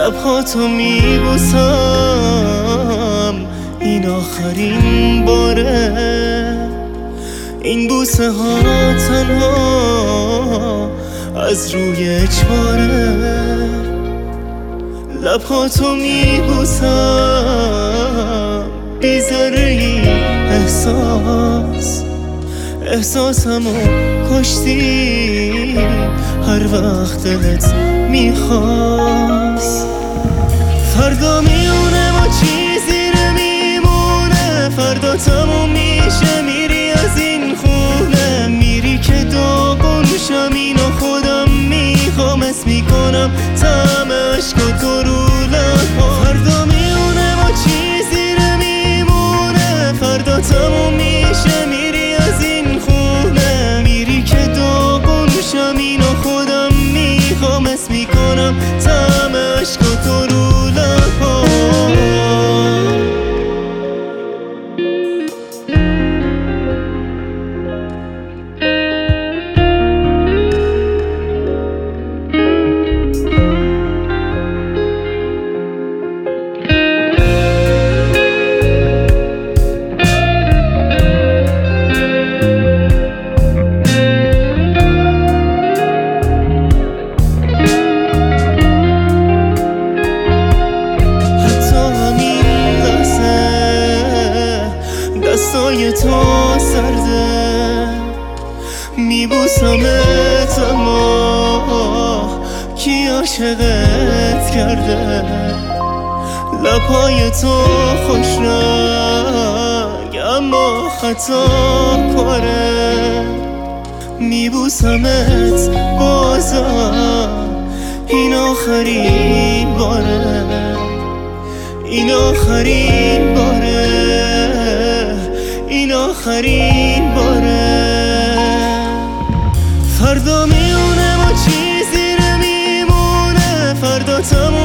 لبهاتو میبوسم این آخرین باره، این بوسه ها تنها از روی اجباره. لبهاتو میبوسم بی ذره احساسمو کشتی هر وقت دلت میخواست. فردا میونه ما چیزی نمیمونه، فردا تموم میشه میری از این خونه، میری که داغونشم اینو خودم میخوام اسم میکنم طعم عشقاتو رو لب‌ها. فردا میونه ما چیزی نمیمونه، فردا تموم میشه میری از این خونه، میری که داغونشم اینو خودم میخوام اسم میکنم طعم عشقاتو رو لب‌ها. دستای تو سرده میبوسمت، اما کی عاشقت کرده؟ لبهای تو خوش رنگ اما خطا کاره، میبوسمت بازم این آخرین باره، این آخرین باره، این آخرین باره. فردا میونه ما چیزی نمیمونه، فردا تموم